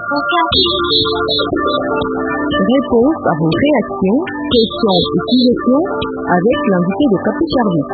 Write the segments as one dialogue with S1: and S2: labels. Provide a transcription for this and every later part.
S1: Réponse à vos réactions, questions et suggestions avec l'invité de Capi Service.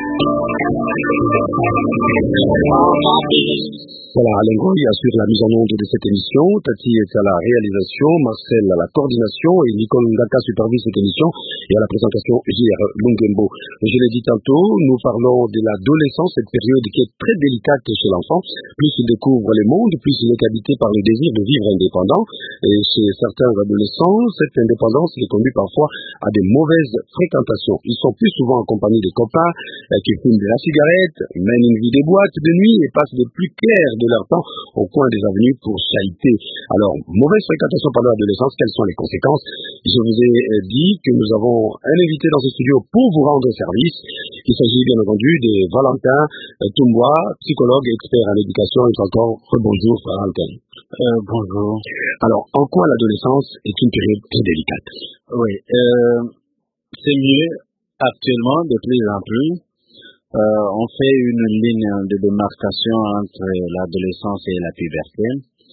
S2: Voilà, Alain Goy assure la mise en onde de cette émission, Tati est à la réalisation, Marcel à la coordination et Nicole Ngaka supervise cette émission et à la présentation J.R. Lungembo. Je l'ai dit tantôt, nous parlons de l'adolescence, cette période qui est très délicate chez l'enfant. Plus il découvre le monde, plus il est habité par le désir de vivre indépendant. Et chez certains adolescents, cette indépendance les conduit parfois à des mauvaises fréquentations. Ils sont plus souvent en compagnie des copains qui fument de la cigarette, mènent une vie de boîte de nuit et passent le plus clair de leur temps au coin des avenues pour chahuter. Alors, mauvaise fréquentation pendant l'adolescence, quelles sont les conséquences? Je vous ai dit que nous avons un invité dans ce studio pour vous rendre service. Il s'agit bien entendu de Valentin Toumbois, psychologue et expert en éducation. Et encore, bonjour Valentin.
S3: Bonjour.
S2: Alors, en quoi l'adolescence est une période très délicate?
S3: Oui, c'est mieux actuellement de plus en plus. On fait une ligne de démarcation entre l'adolescence et la puberté.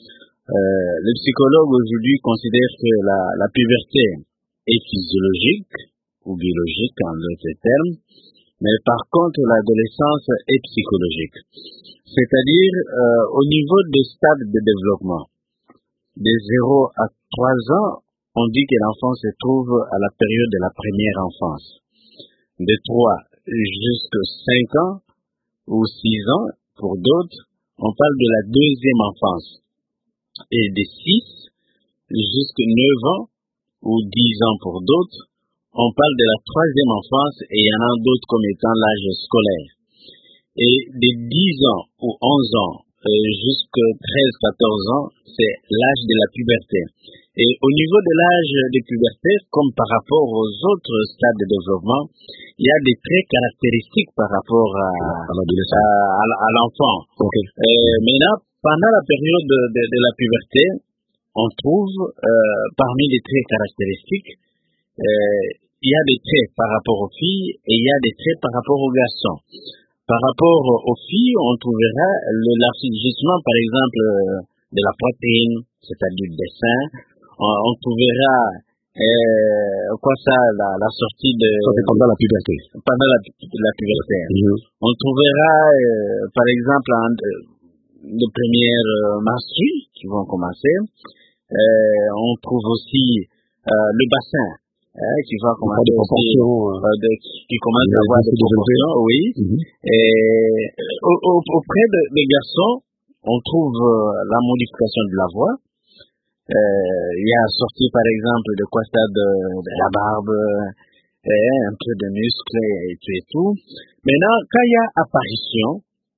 S3: Les psychologues aujourd'hui considèrent que la puberté est physiologique ou biologique en d'autres termes, mais par contre l'adolescence est psychologique. C'est-à-dire au niveau des stades de développement. De 0 à 3 ans, on dit que l'enfant se trouve à la période de la première enfance. De 3 jusqu'à 5 ans ou 6 ans, pour d'autres, on parle de la deuxième enfance. Et de 6 jusqu'à 9 ans ou 10 ans pour d'autres, on parle de la troisième enfance et il y en a d'autres comme étant l'âge scolaire. Et de 10 ans ou 11 ans jusqu'à 13-14 ans, c'est l'âge de la puberté. Et au niveau de l'âge de puberté, comme par rapport aux autres stades de développement, il y a des traits caractéristiques par rapport à l'enfant.
S2: Okay.
S3: Maintenant, pendant la période de la puberté, on trouve parmi les traits caractéristiques, il y a des traits par rapport aux filles et il y a des traits par rapport aux garçons. Par rapport aux filles, on trouvera l'élargissement, par exemple, de la poitrine, c'est-à-dire des seins. On trouvera la sortie de...
S2: Ça c'est pendant la puberté.
S3: Pendant la puberté. On trouvera, par exemple, les premières menstrues qui vont commencer. On trouve aussi le bassin qui va commencer qui commence à avoir des proportions, oui. Et auprès des garçons, on trouve la modification de la voix. Il y a sorti par exemple de costa de la barbe, un peu de muscles et tout. Maintenant, quand il y a apparition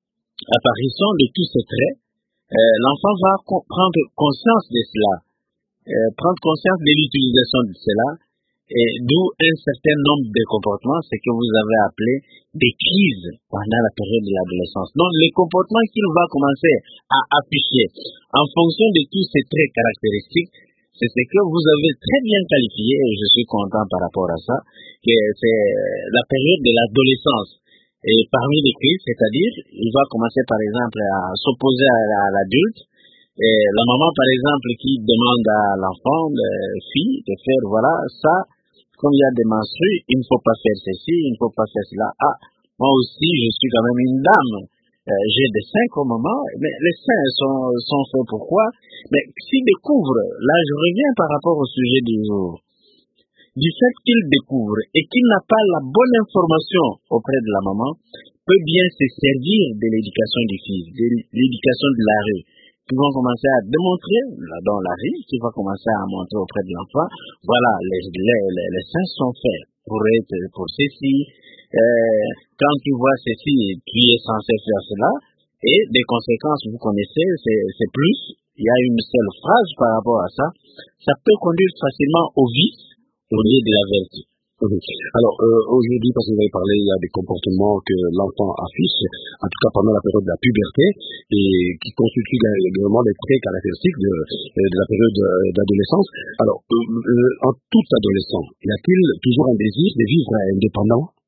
S3: de tous ces traits, l'enfant va prendre conscience de cela, prendre conscience de l'utilisation de cela, et d'où un certain nombre de comportements, ce que vous avez appelé des crises pendant la période de l'adolescence. Donc, les comportements qu'il va commencer à afficher en fonction de tous ces traits caractéristiques, c'est ce que vous avez très bien qualifié, et je suis content par rapport à ça, que c'est la période de l'adolescence. Et parmi les crises, c'est-à-dire, il va commencer par exemple à s'opposer à l'adulte. Et la maman, par exemple, qui demande à l'enfant, la fille, de faire, voilà, ça, comme il y a des menstrues, il ne faut pas faire ceci, il ne faut pas faire cela. Ah, moi aussi, je suis quand même une dame. J'ai des seins comme maman, mais les seins sont faits pourquoi? Mais s'il découvre, là je reviens par rapport au sujet du jour, du fait qu'il découvre et qu'il n'a pas la bonne information auprès de la maman, peut bien se servir de l'éducation des filles, de l'éducation de la rue, qui vont commencer à démontrer dans la rue, qui va commencer à montrer auprès de l'enfant, voilà, les seins sont faits pour ceci, quand tu vois ceci, tu es censé faire cela, et des conséquences, vous connaissez, c'est plus, il y a une seule phrase par rapport à ça, ça peut conduire facilement au vice, au lieu de la vertu.
S2: Alors, aujourd'hui, parce que vous avez parlé, il y a des comportements que l'enfant affiche, en tout cas pendant la période de la puberté, et qui constituent vraiment des traits caractéristiques de la période d'adolescence. Alors, en tout adolescent, y a-t-il toujours un désir de vivre indépendant?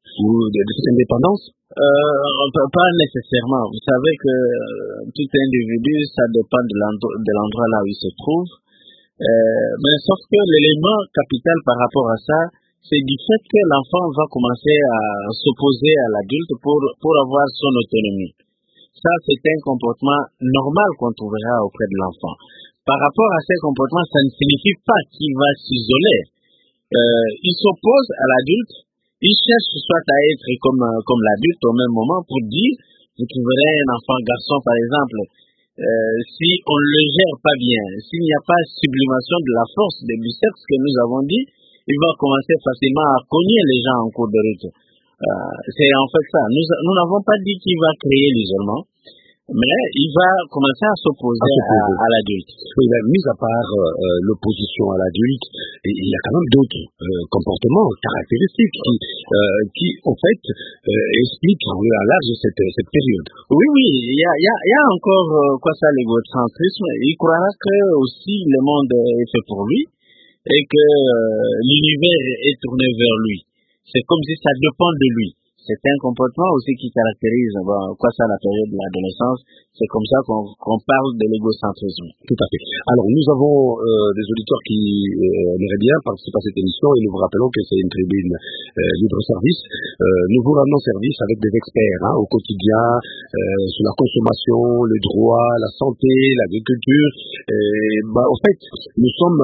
S2: ou de cette indépendance?
S3: Pas nécessairement. Vous savez que tout individu, ça dépend de l'endroit là où il se trouve. Mais sauf que l'élément capital par rapport à ça, c'est du fait que l'enfant va commencer à s'opposer à l'adulte pour avoir son autonomie. Ça, c'est un comportement normal qu'on trouvera auprès de l'enfant. Par rapport à ces comportements, ça ne signifie pas qu'il va s'isoler. Il s'oppose à l'adulte, il cherche soit à être comme l'adulte au même moment pour dire, vous trouverez un enfant garçon par exemple, si on ne le gère pas bien, s'il n'y a pas sublimation de la force du sexe que nous avons dit, il va commencer facilement à cogner les gens en cours de route. C'est en fait ça. Nous n'avons pas dit qu'il va créer l'isolement, mais il va commencer à s'opposer à l'adulte.
S2: Oui, mais mis à part l'opposition à l'adulte, il y a quand même d'autres comportements caractéristiques qui en fait, expliquent à large cette période.
S3: Oui, il y a encore l'égocentrisme. Il croira que aussi le monde est fait pour lui et que l'univers est tourné vers lui. C'est comme si ça dépend de lui. C'est un comportement aussi qui caractérise la période de l'adolescence. C'est comme ça qu'on parle de l'égocentrisme.
S2: Tout à fait. Alors, nous avons des auditeurs qui aimeraient bien participer à cette émission et nous vous rappelons que c'est une tribune libre-service. Nous vous rendons service avec des experts au quotidien sur la consommation, le droit, la santé, l'agriculture. En fait, nous sommes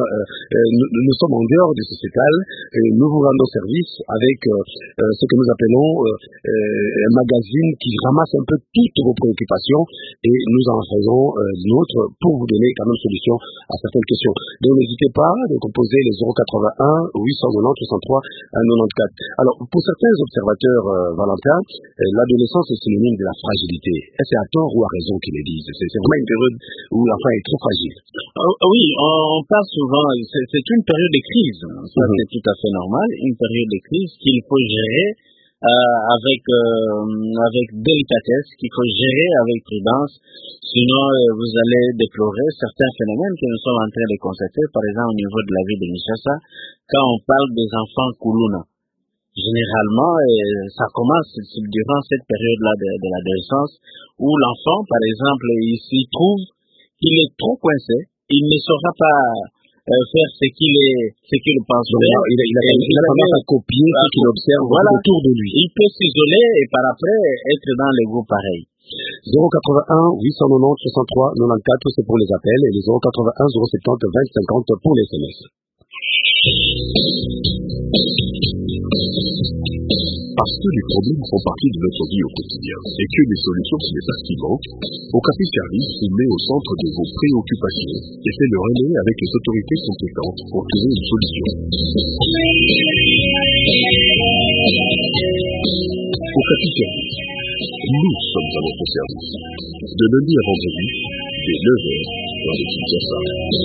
S2: en dehors du sociétal et nous vous rendons service avec ce que nous appelons un magazine qui ramasse un peu toutes vos préoccupations et nous en faisons d'autres pour vous donner quand même solution à certaines questions. Donc n'hésitez pas à composer les 081 890 63 94. Alors pour certains observateurs, Valentin, l'adolescence est synonyme de la fragilité. Est-ce à tort ou à raison qu'ils le disent? C'est vraiment une période où l'enfant est trop fragile.
S3: Oui, on parle souvent, c'est une période de crise. Ça c'est tout à fait normal, une période de crise qu'il faut gérer avec délicatesse, qu'il faut gérer avec prudence, sinon vous allez déplorer certains phénomènes que nous sommes en train de constater, par exemple au niveau de la ville de Kinshasa, quand on parle des enfants Kuluna. Généralement, ça commence durant cette période-là de l'adolescence, où l'enfant, par exemple, il s'y trouve qu'il est trop coincé, il ne saura pas faire ce qu'il pense.
S2: Il a tendance à copier ce qu'il observe autour de lui.
S3: Il peut s'isoler et par après être dans les groupes pareils.
S2: 081 890 63 94, c'est pour les appels, et les 081 070 20 50 pour les SMS.
S4: Parce que les problèmes font partie de notre vie au quotidien et que les solutions se les activent, Okapi Service se met au centre de vos préoccupations et fait le relais avec les autorités compétentes pour trouver une solution. Okapi Service, nous sommes à votre service. De lundi à vendredi, dès 9h, dans le Kinshasa.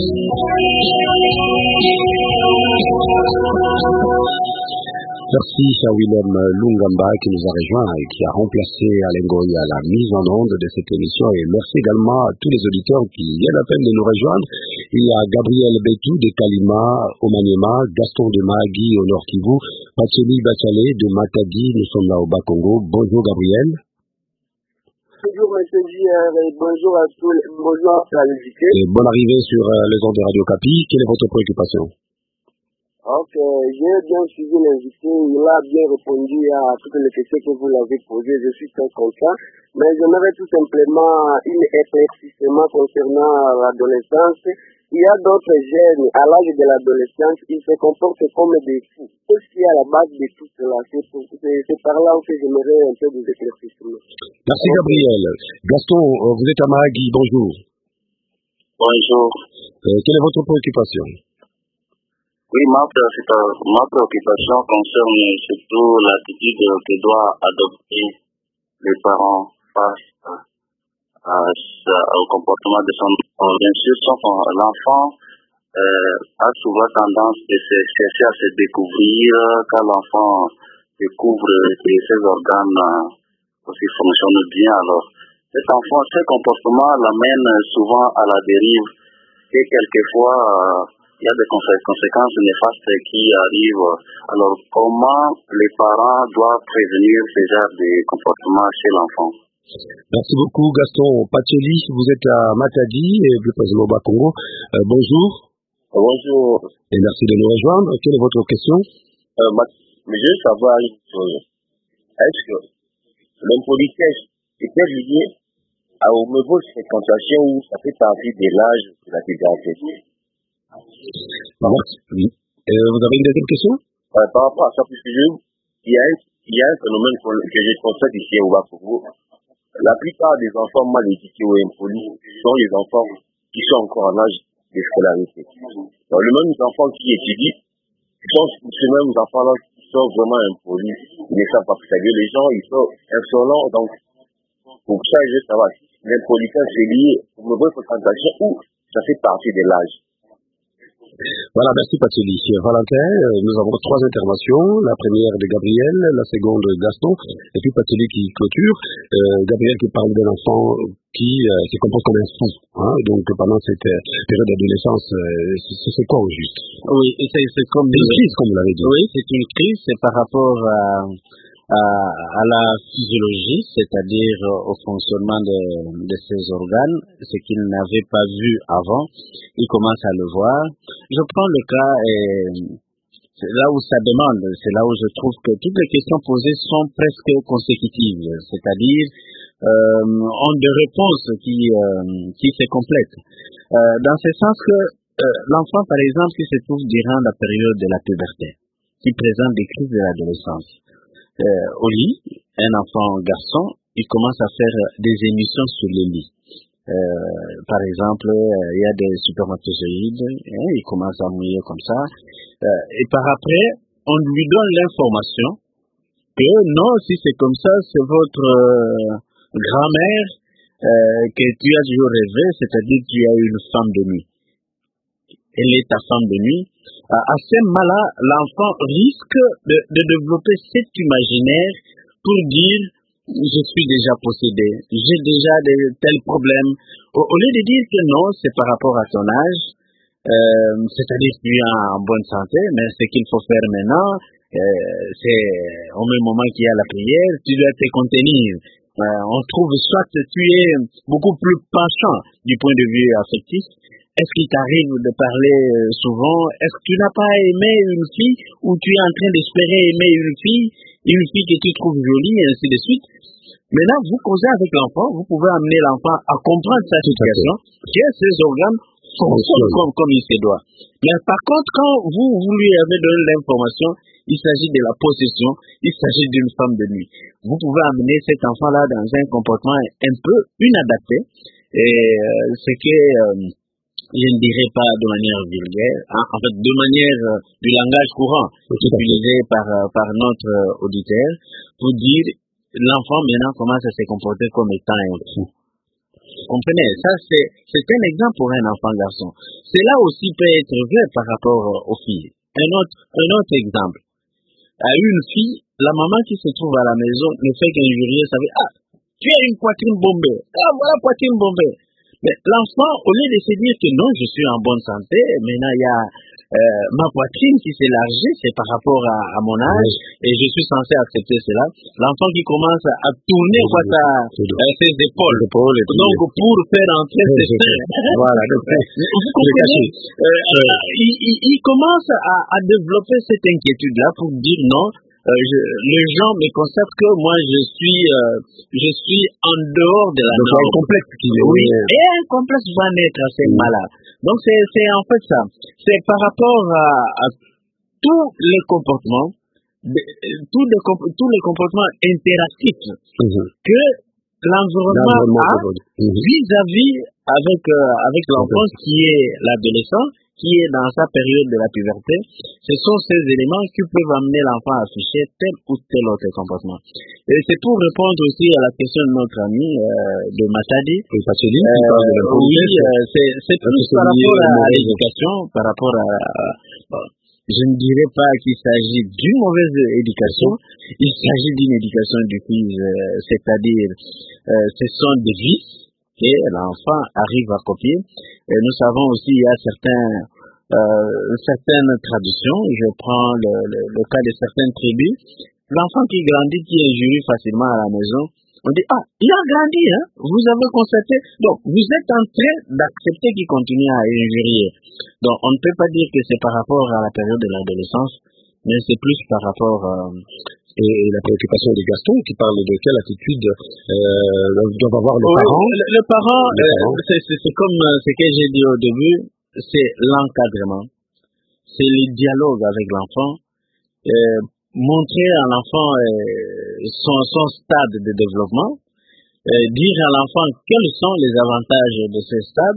S2: Merci à Willem Lungamba qui nous a rejoint et qui a remplacé Alain Goy à la mise en onde de cette émission. Et merci également à tous les auditeurs qui viennent à peine de nous rejoindre. Il y a Gabriel Betou de Kalima au Maniema, Gaston de Mahagui au Nord Kivu, Patseli Bachale de Matadi, nous sommes là au Bas-Congo. Bonjour Gabriel.
S5: Bonjour M. JR et bonjour à tous, bonjour à l'invité.
S2: Bonne arrivée sur les ondes de Radio Okapi. Quelle est votre préoccupation?
S5: Ok, j'ai bien suivi l'invité, il a bien répondu à toutes les questions que vous l'avez posées, je suis très content. Mais j'aimerais tout simplement une éclaircissement concernant l'adolescence. Il y a d'autres jeunes, à l'âge de l'adolescence, ils se comportent comme des fous. Qu'est-ce qui est à la base de tout cela? C'est par là que j'aimerais un peu des éclaircissements.
S2: Merci Gabriel. Gaston, vous êtes à Mahagui, bonjour.
S6: Bonjour.
S2: Quelle est votre préoccupation?
S6: Oui, ma préoccupation concerne surtout l'attitude que doit adopter les parents face au comportement de son enfant. Bien sûr, l'enfant a souvent tendance à chercher à se découvrir. Quand l'enfant découvre que ses organes aussi fonctionnent bien, alors ces comportements l'amènent souvent à la dérive et quelquefois il y a des conséquences néfastes qui arrivent. Alors, comment les parents doivent prévenir ce genre de comportement chez l'enfant?
S2: Merci beaucoup, Gaston Pacheli. Vous êtes à Matadi et plus précisément au Bas-Congo. Bonjour.
S7: Bonjour.
S2: Et merci de nous rejoindre. Quelle est votre question?
S7: Mais je veux savoir une chose. Est-ce que l'impolitesse était liée au niveau de fréquentation où ça fait partie de l'âge de la puberté?
S2: Oui. Vous avez une deuxième question?
S7: Par rapport à ça, puisque il y a un phénomène que je constate ici au Bas-Congo. La plupart des enfants mal éduqués ou impolis sont les enfants qui sont encore en âge de scolarité. Donc, les mêmes enfants qui étudient sont ces mêmes enfants-là qui sont vraiment impolis. Ils ne savent pas saluer les gens, ils sont insolents. Donc, pour ça, je veux savoir si l'impolitesse est liée aux mauvaises fréquentations ou ça fait partie de l'âge.
S2: Voilà, merci Pacheli. Valentin, nous avons 3 interventions. La première de Gabriel, la seconde de Gaston, et puis Pacheli qui clôture. Gabriel qui parle d'un enfant qui se comporte comme un fou. Hein, donc pendant cette période d'adolescence, c'est quoi au juste?
S3: Oui, c'est comme
S2: une crise, comme vous l'avez dit.
S3: Oui, c'est une crise, c'est par rapport à la physiologie, c'est-à-dire au fonctionnement de ces organes, ce qu'il n'avait pas vu avant, il commence à le voir. Je prends le cas, c'est là où ça demande, c'est là où je trouve que toutes les questions posées sont presque consécutives, c'est-à-dire ont des réponses qui se complètent. Dans ce sens que l'enfant, par exemple, qui se trouve durant la période de la puberté, qui présente des crises de l'adolescence, au lit, un enfant garçon, il commence à faire des émissions sur le lit. Par exemple, il y a des spermatozoïdes, il commence à mouiller comme ça, et par après, on lui donne l'information que non, si c'est comme ça, c'est votre grand-mère que tu as toujours rêvé, c'est-à-dire que tu as une femme de nuit. Elle est ta femme de nuit. À ce moment-là, l'enfant risque de développer cet imaginaire pour dire je suis déjà possédé, j'ai déjà de tels problèmes. Au lieu de dire que non, c'est par rapport à ton âge, c'est-à-dire que tu es en bonne santé, mais ce qu'il faut faire maintenant, c'est au même moment qu'il y a la prière, tu dois te contenir. On trouve soit tu es beaucoup plus penchant du point de vue affectif. Est-ce qu'il t'arrive de parler souvent? Est-ce que tu n'as pas aimé une fille ou tu es en train d'espérer aimer une fille que tu trouves jolie et ainsi de suite? Maintenant, vous causez avec l'enfant, vous pouvez amener l'enfant à comprendre sa situation, que ses organes fonctionnent comme il se doit. Mais par contre, quand vous lui avez donné l'information, il s'agit de la possession, il s'agit d'une femme de nuit. Vous pouvez amener cet enfant-là dans un comportement un peu inadapté, et c'est que je ne dirais pas de manière vulgaire, hein, en fait de manière du langage courant utilisé par notre auditeur pour dire l'enfant maintenant commence à se comporter comme étant un fou. Vous comprenez? Ça c'est un exemple pour un enfant garçon. Cela aussi peut être vrai par rapport aux filles. Un autre exemple. À une fille, la maman qui se trouve à la maison ne fait qu'injurier, ça veut tu as une poitrine bombée. Voilà poitrine bombée. Mais l'enfant, au lieu de se dire que non, je suis en bonne santé, maintenant il y a ma poitrine qui s'élargit, c'est par rapport à mon âge, et je suis censé accepter cela. L'enfant qui commence à tourner ses épaules, donc pour faire entrer ses seins. Voilà, vous comprenez, il commence à développer cette inquiétude-là pour dire non. Les gens me constatent que moi je suis en dehors de la norme. Un complexe oui, et un complexe va naître à ces malades. Donc c'est en fait ça. C'est par rapport à tous les comportements, tous les comportements interactifs que l'environnement a vis-à-vis avec l'enfance qui est l'adolescent, qui est dans sa période de la puberté. Ce sont ces éléments qui peuvent amener l'enfant à afficher tel ou tel autre comportement. Et c'est pour répondre aussi à la question de notre ami de Matadi. Oui, c'est plus par rapport à l'éducation, par rapport à... je ne dirais pas qu'il s'agit d'une mauvaise éducation, il s'agit d'une éducation diffuse, c'est-à-dire ce sont des vices que l'enfant arrive à copier. Et nous savons aussi il y a certains certaines traditions. Je prends le cas de certaines tribus. L'enfant qui grandit, qui injurie facilement à la maison, on dit, ah, il a grandi, hein, vous avez constaté. Donc, vous êtes en train d'accepter qu'il continue à injurier. Donc, on ne peut pas dire que c'est par rapport à la période de l'adolescence, mais c'est plus par rapport
S2: et la préoccupation de Gaston qui parle de quelle attitude doivent avoir les parents.
S3: Le parent, c'est comme ce que j'ai dit au début, c'est l'encadrement, c'est le dialogue avec l'enfant, montrer à l'enfant son stade de développement, dire à l'enfant quels sont les avantages de ce stade.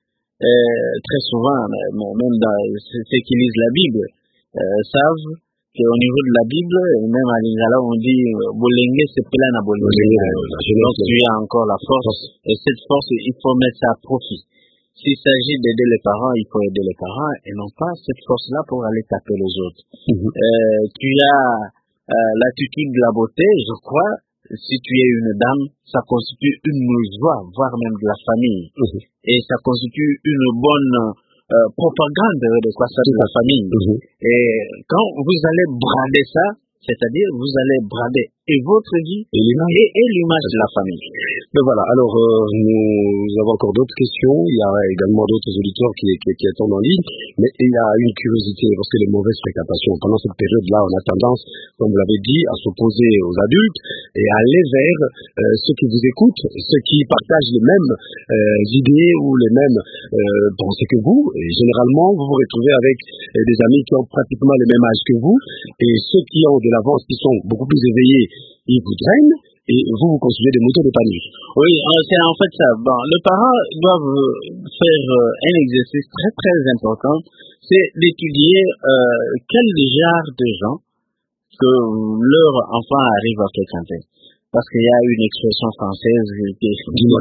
S3: Très souvent, même dans ceux qui lisent la Bible, savent qu'au niveau de la Bible, même à l'Ingala, on dit Bolenge c'est plein à Bolenge. Donc tu as encore la force, et cette force, il faut mettre ça à profit. S'il s'agit d'aider les parents, il faut aider les parents, et non pas cette force-là pour aller taper les autres. Tu as l'attitude de la beauté, je crois, si tu es une dame, ça constitue une joie, voire même de la famille. Et ça constitue une bonne propagande de quoi ça de la famille. Et quand vous allez brader ça, c'est-à-dire vous allez brader et votre vie et l'image de la famille.
S2: Mais voilà, alors nous avons encore d'autres questions, il y a également d'autres auditeurs qui attendent en ligne, mais il y a une curiosité, parce que les mauvaises fréquentations, pendant cette période-là, on a tendance, comme vous l'avez dit, à s'opposer aux adultes et à aller vers ceux qui vous écoutent, ceux qui partagent les mêmes idées ou les mêmes pensées que vous, et généralement vous vous retrouvez avec des amis qui ont pratiquement le même âge que vous, et ceux qui ont de l'avance, qui sont beaucoup plus éveillés, ils vous drainent, et vous considérez des moutons de panier.
S3: Oui, c'est en fait ça. Bon, les parents doivent faire un exercice très très important, c'est d'étudier quel genre de gens que leur enfant arrive à fréquenter. Parce qu'il y a une expression française qui dis-moi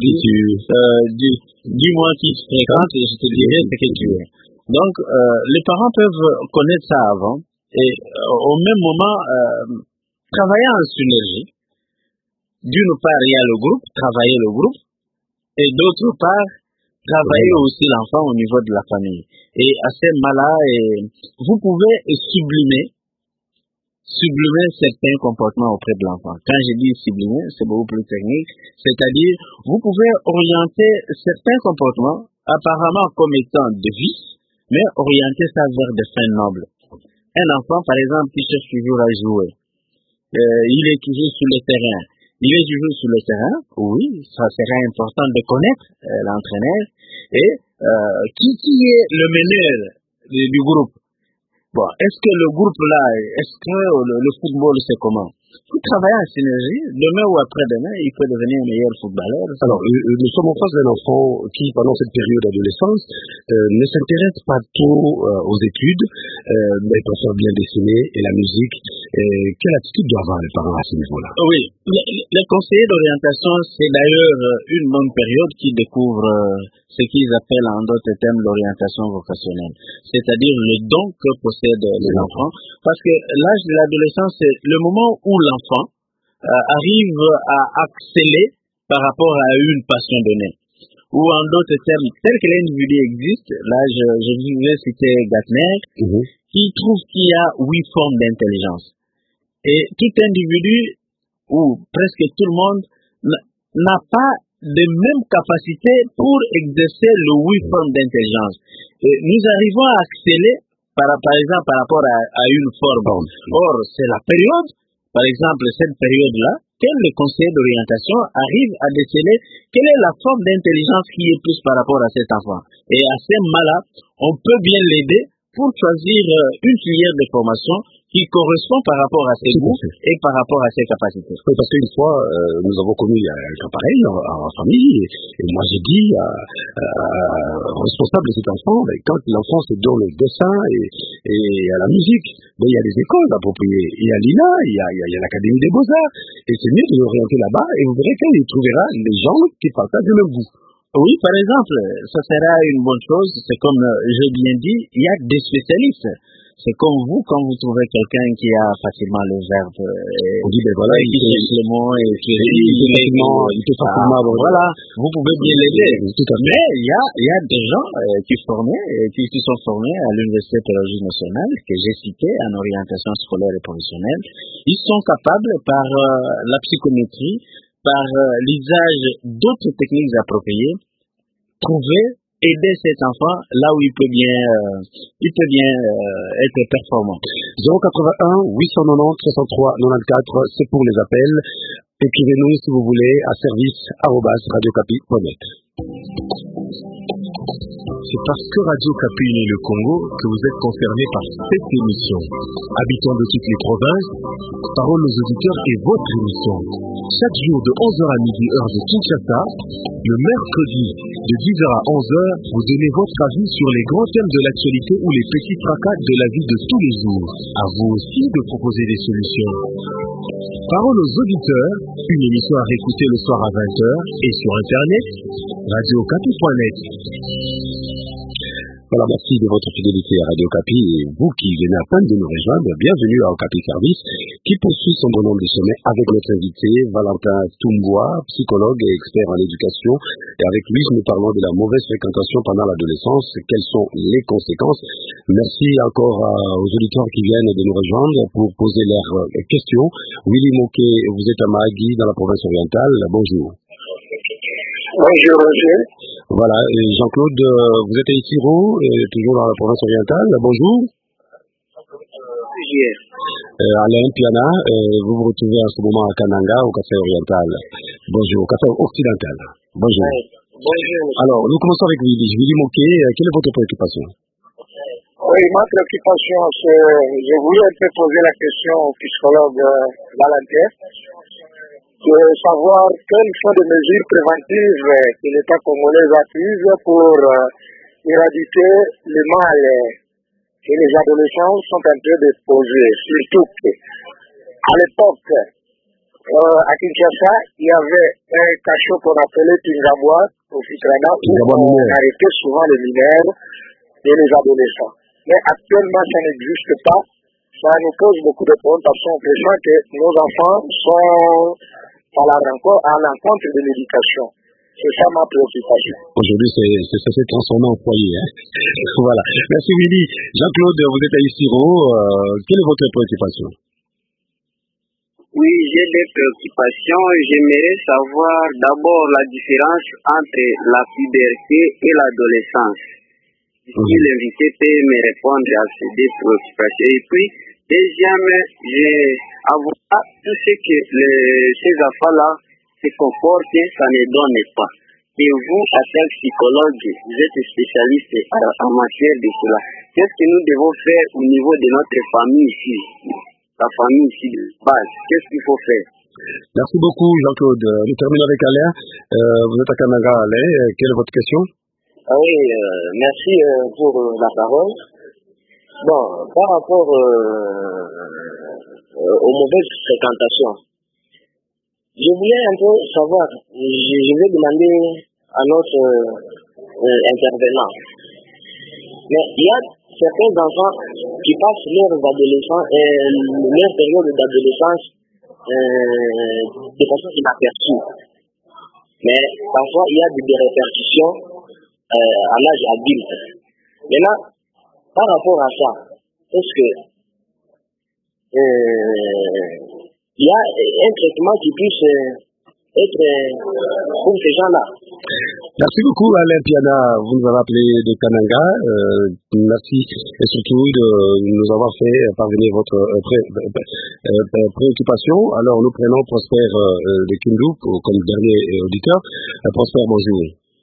S3: qui tu fréquentes et je te dirai ce que tu es. Donc, les parents peuvent connaître ça avant et au même moment travailler en synergie. D'une part, il y a le groupe, travailler le groupe, et d'autre part, travailler aussi l'enfant au niveau de la famille. Et à ce moment-là, vous pouvez sublimer certains comportements auprès de l'enfant. Quand je dis sublimer, c'est beaucoup plus technique, c'est-à-dire, vous pouvez orienter certains comportements apparemment comme étant de vice, mais orienter ça vers des fins nobles. Un enfant, par exemple, qui cherche toujours à jouer, il est toujours sur le terrain. Il est toujours sur le terrain, oui, ça serait important de connaître l'entraîneur et qui est le meneur du groupe. Bon, est-ce que le groupe là, est-ce que le football c'est comment? Vous travaillez en synergie, demain ou après-demain, il peut devenir un meilleur footballeur.
S2: Alors, nous sommes en face d'un enfant qui, pendant cette période d'adolescence, ne s'intéresse pas trop aux études, mais préfère bien dessiner et la musique. Quelle attitude doivent avoir les parents à ce niveau-là?
S3: Oui, les conseillers d'orientation, c'est d'ailleurs une bonne période qui découvre ce qu'ils appellent en d'autres termes l'orientation vocationnelle, c'est-à-dire le don que possèdent les enfants, parce que l'âge de l'adolescence, c'est le moment où l'enfant arrive à exceller par rapport à une passion donnée. Ou en d'autres termes, tel que l'individu existe, là je vais citer Gartner, qui trouve qu'il y a 8 formes d'intelligence. Et tout individu, ou presque tout le monde, n'a pas de même capacité pour exercer le 8 formes d'intelligence. Et nous arrivons à exceller, par exemple, par rapport à une forme. Or, c'est la période, par exemple, cette période-là, que le conseiller d'orientation arrive à déceler quelle est la forme d'intelligence qui est plus par rapport à cet enfant. Et à ce moment-là, on peut bien l'aider pour choisir une filière de formation qui correspond par rapport à ses goûts et par rapport à ses capacités.
S2: Oui, parce qu'une fois, nous avons connu un cas pareil en famille, et moi j'ai dit responsable de cet enfant, mais quand l'enfant se donne le dessin et à la musique, ben, il y a des écoles appropriées. Il y a l'INA, il y a l'Académie des Beaux-Arts, et c'est mieux de l'orienter là-bas, et vous verrez qu'il trouvera les gens qui partagent le même goût.
S3: Oui, par exemple, ça sera une bonne chose, c'est comme j'ai bien dit, il y a des spécialistes. C'est comme vous, quand vous trouvez quelqu'un qui a facilement le verbe,
S2: on dit, ben voilà,
S3: qui cherche le mot et qui
S2: il peut facilement
S3: voilà, vous pouvez bien l'aider. Mais il y a des gens qui sont formés à l'Université théologique nationale, que j'ai cité, en orientation scolaire et professionnelle. Ils sont capables, par la psychométrie, par l'usage d'autres techniques appropriées, aider cet enfant là où il peut bien être performant.
S2: 081 890 63 94, c'est pour les appels. Écrivez-nous si vous voulez à service@radiocapi.net.
S4: C'est parce que Radio Kapi unit le Congo que vous êtes concernés par cette émission. Habitants de toutes les provinces, parole aux auditeurs est votre émission. Chaque jour de 11h à midi, heure de Kinshasa, le mercredi de 10h à 11h, vous donnez votre avis sur les grands thèmes de l'actualité ou les petits tracas de la vie de tous les jours. À vous aussi de proposer des solutions. Parole aux auditeurs, une émission à réécouter le soir à 20h et sur Internet, radiocapi.net.
S2: Voilà, merci de votre fidélité à Radio Kapi et vous qui venez à peine de nous rejoindre, bienvenue à Okapi Service qui poursuit son bonhomme de sommet avec notre invité Valentin Toumboua, psychologue et expert en éducation. Et avec lui, nous parlons de la mauvaise fréquentation pendant l'adolescence. Quelles sont les conséquences? Merci encore aux auditeurs qui viennent de nous rejoindre pour poser leurs questions. Willy Moké, vous êtes à Mahagi dans la province orientale. Bonjour.
S5: Bonjour, monsieur.
S2: Voilà, Jean-Claude, vous êtes à Itiro, toujours dans la province orientale. Bonjour. Alain Piana, vous vous retrouvez en ce moment à Kananga, au Café oriental. Bonjour, au Café occidental. Bonjour.
S5: Bonjour.
S2: Alors, nous commençons avec Willy Moké. Quelle est votre préoccupation?
S5: Oui, ma préoccupation, c'est, je voulais un peu poser la question au psychologue Valentin, de savoir quelles sont les mesures préventives que l'État congolais accuse pour éradiquer le mal que les adolescents sont en train de poser. Surtout qu'à l'époque, à Kinshasa, il y avait un cachot qu'on appelait Tingabwa, au Fitrana, où on arrêtait souvent les mineurs et les adolescents. Mais actuellement, ça n'existe pas. Ça nous pose beaucoup de problèmes parce qu'on pressent que nos enfants sont à l'encontre de l'éducation. C'est ça ma préoccupation.
S2: Aujourd'hui, ça s'est transformé en foyer. Hein. Voilà. Merci Willy. Jean-Claude, vous êtes à Isiro. Quelle est votre préoccupation?
S8: Oui, j'ai des préoccupations. J'aimerais savoir d'abord la différence entre la puberté et l'adolescence. Si l'invité peut me répondre à ces deux préoccupations. Et puis, deuxième, avoir tout ce que ces enfants-là se comportent, ça ne donne pas. Et vous, en tant que psychologue, vous êtes spécialiste en matière de cela. Qu'est-ce que nous devons faire au niveau de notre famille ici, la famille ici de base? Qu'est-ce qu'il faut faire?
S2: Merci beaucoup, Jean-Claude. Nous terminons avec Alain. Vous êtes à Kananga, Alain. Quelle est votre question?
S9: Oui, merci pour la parole. Bon, par rapport aux mauvaises fréquentations, je voulais un peu savoir, je vais demander à notre intervenant, mais il y a certains enfants qui passent leur période d'adolescence de façon inaperçue, mais parfois il y a des répercussions à l'âge adulte. Maintenant, par rapport à ça, est-ce que il y a un traitement qui puisse être pour ces gens-là?
S2: Merci beaucoup Alain Piana, vous nous avez appelé de Kananga. Merci et surtout de nous avoir fait parvenir votre préoccupation. Alors nous prenons Prosper de Kindu comme dernier auditeur. Prosper, bonjour.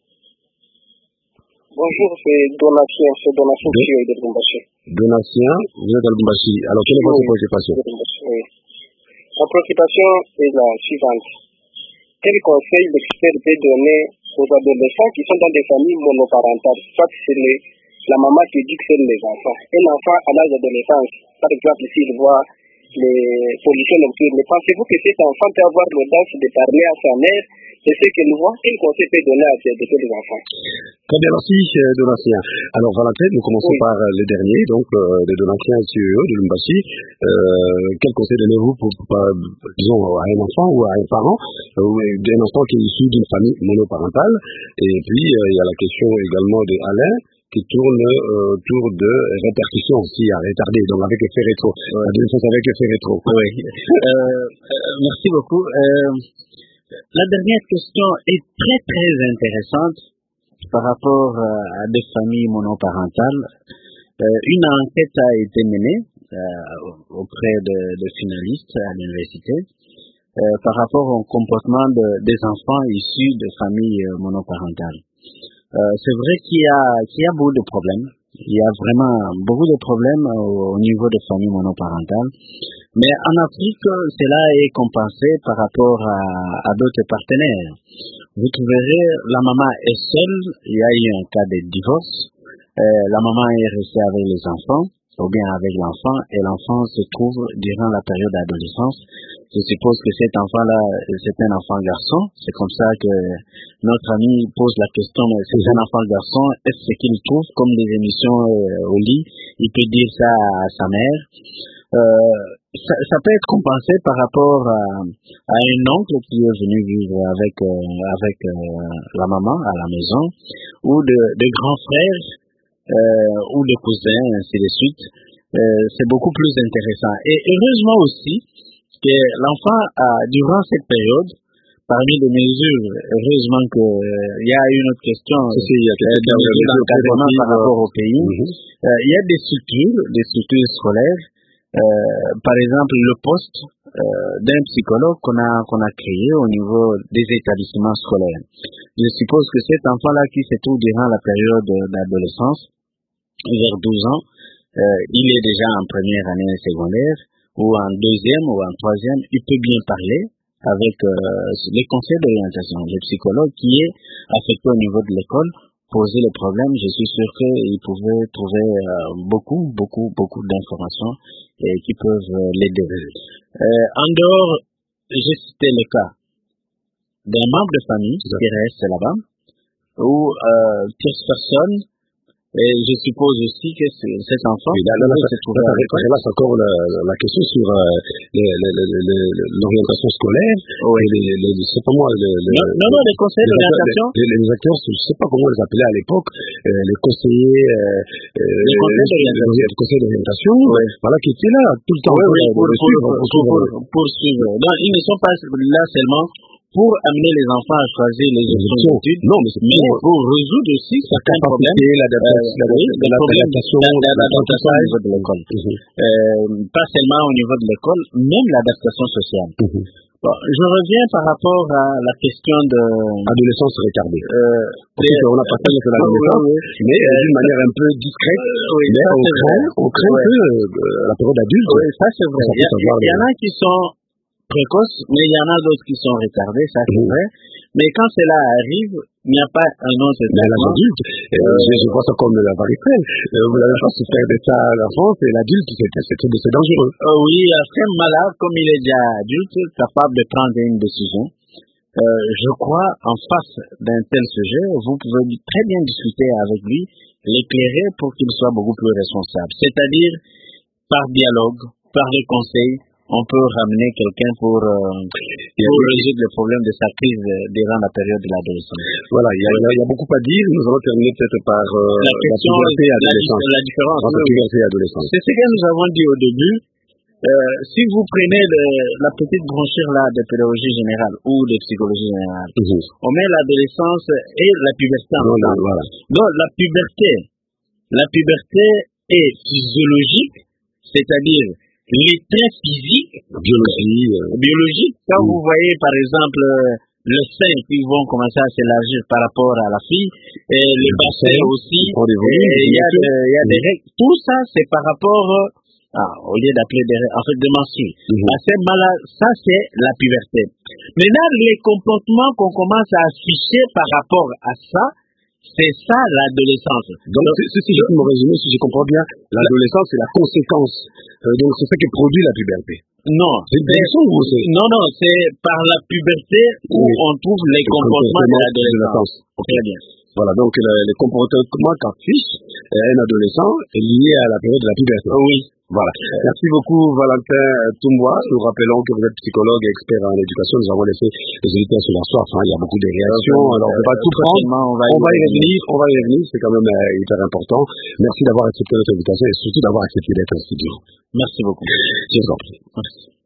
S5: Bonjour, c'est Donatien qui est de Lubumbashi.
S2: Donatien, vous êtes à Lubumbashi. Alors, quelle est votre préoccupation?
S5: Oui. Ma préoccupation est la suivante. Quel conseil l'expert peut donner aux adolescents qui sont dans des familles monoparentales? Soit c'est la maman qui éduque les enfants. Un enfant à l'âge d'adolescence, par exemple, s'il voit
S9: les pollutions nocturnes. Mais pensez-vous que cet enfant peut avoir l'audace de parler à sa mère de ce qu'il voit? Quel conseil peut donner à ces enfants?
S2: Très bien, merci Donatien. Alors Valentin, nous commençons par les derniers, donc les Donatien et CEE de Lumbashi. Quel conseil donnez-vous pour disons, à un enfant ou à un parent, d'un enfant qui est issu d'une famille monoparentale? Et puis il y a la question également de Alain qui tourne autour de répercussions aussi à retarder, donc avec effet rétro. La défense avec effet rétro.
S3: Oui. Merci beaucoup. La dernière question est très très intéressante par rapport à des familles monoparentales. Une enquête a été menée auprès de finalistes à l'université par rapport au comportement des enfants issus de familles monoparentales. C'est vrai qu'il y a beaucoup de problèmes. Il y a vraiment beaucoup de problèmes au niveau des familles monoparentales. Mais en Afrique, cela est compensé par rapport à d'autres partenaires. Vous trouverez, la maman est seule, il y a eu un cas de divorce, la maman est restée avec les enfants, ou bien avec l'enfant, et l'enfant se trouve durant la période d'adolescence. Je suppose que cet enfant-là, c'est un enfant garçon. C'est comme ça que notre ami pose la question, mais c'est un enfant garçon, est-ce qu'il trouve comme des émissions au lit? Il peut dire ça à sa mère. Ça peut être compensé par rapport à un oncle qui est venu vivre avec la maman à la maison, ou de grands frères, ou de cousins, ainsi de suite. C'est beaucoup plus intéressant. Et heureusement aussi que l'enfant durant cette période, parmi les mesures, heureusement qu'il y a une autre question, d'encadrement par rapport au pays. Il y a des structures scolaires. Par exemple, le poste d'un psychologue qu'on a créé au niveau des établissements scolaires. Je suppose que cet enfant-là qui se trouve durant la période d'adolescence, vers 12 ans, il est déjà en première année secondaire, ou en deuxième ou en troisième, il peut bien parler avec les conseils d'orientation, le psychologue qui est affecté au niveau de l'école, poser le problème. Je suis sûr qu'il pouvait trouver beaucoup d'informations qui peuvent l'aider. En dehors, j'ai cité le cas d'un membre de famille qui reste là-bas, ou tierce personne. Et je suppose aussi que cet enfant se trouve à l'école.
S2: Là, c'est encore la question sur l'orientation scolaire. C'est pas moi.
S3: Non, les conseils d'orientation.
S2: Les acteurs, je ne sais pas comment on les appelait à l'époque, les conseillers, les conseillers d'orientation, voilà, qui étaient là tout le temps.
S3: Pour suivre. Donc, ils ne sont pas là seulement pour amener les enfants à choisir les options d'études, mais pour résoudre aussi certains problèmes, l'adaptation au niveau de l'école. Pas seulement au niveau de l'école, même l'adaptation sociale. Bon, je reviens par rapport à la question de
S2: adolescence retardée. On a parlé de l'adolescence, mais d'une manière un peu discrète. Mais on craint que la période adulte.
S3: Oui, ça c'est vrai. Il y en a qui sont précoces, mais il y en a d'autres qui sont retardés, ça c'est vrai. Mais quand cela arrive, il n'y a pas un autre traitement.
S2: Mais l'âge adulte, je vois ça comme la varicelle. Vous n'avez pas su faire de ça à l'enfance, et l'adulte, c'est dangereux.
S3: Oui, un malade, comme il est déjà adulte, capable de prendre une décision. Je crois, en face d'un tel sujet, vous pouvez très bien discuter avec lui, l'éclairer pour qu'il soit beaucoup plus responsable. C'est-à-dire, par dialogue, par des conseils, on peut ramener quelqu'un pour résoudre le problème de sa crise durant la période de l'adolescence.
S2: Voilà, il y a beaucoup à dire. Nous allons terminer peut-être par la puberté et adolescence.
S3: La différence
S2: entre puberté et adolescence.
S3: C'est ce que nous avons dit au début. Si vous prenez la petite brochure là de pédagogie générale ou de psychologie générale, on met l'adolescence et la puberté ensemble.
S2: Voilà.
S3: Donc la puberté est physiologique, c'est-à-dire les traits physiques, biologiques. Quand vous voyez par exemple le sein qui vont commencer à s'élargir par rapport à la fille, et les bassins aussi, il y a des règles. Tout ça c'est par rapport au lieu d'appeler des menstrues. Ça c'est la puberté. Maintenant les comportements qu'on commence à afficher par rapport à ça, C'est ça l'adolescence.
S2: Donc si je peux me résumer, si je comprends bien, l'adolescence c'est la conséquence. Donc c'est ça qui produit la puberté.
S3: Non.
S2: C'est une condition ou c'est...
S3: Non, c'est par la puberté où on trouve les comportements de l'adolescence.
S2: Très bien. Voilà, donc les comportements qu'affiche un adolescent est lié à la période de la puberté.
S3: Oui.
S2: Voilà. Merci beaucoup Valentin Toumbois. Nous rappelons que vous êtes psychologue et expert en éducation. Nous avons laissé les auditeurs sur la soif. Il y a beaucoup de réactions. Alors on va tout prendre. On va y revenir. C'est quand même hyper important. Merci d'avoir accepté notre invitation et surtout d'avoir accepté d'être en studio.
S3: Merci beaucoup.
S2: Je vous en prie.
S3: Merci.